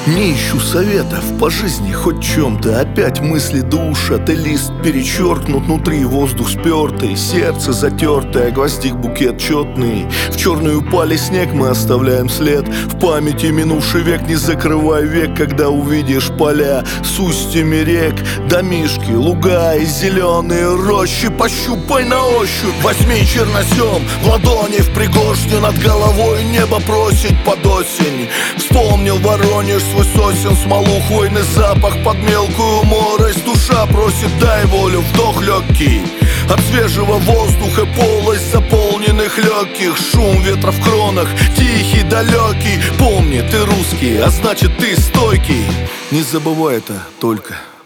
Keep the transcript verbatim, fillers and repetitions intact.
Не ищу советов по жизни хоть чем-то. Опять мысли душат, и лист перечеркнут. Внутри воздух спертый, сердце затертое, гвоздик букет четный. В черную пали снег мы оставляем след. В памяти минувший век, не закрывай век, когда увидишь поля с устьями рек, домишки, луга и зеленые рощи. Пощупай на ощупь, возьми черносем в ладони, в пригоршню над головой небо просит под осень. Вспомнил Воронеж свой сосен, смолу, хвойный запах под мелкую морось. Душа просит, дай волю, вдох легкий от свежего воздуха, полость заполненных легких. Шум ветра в кронах, тихий, далекий. Помни, ты русский, а значит ты стойкий. Не забывай это только.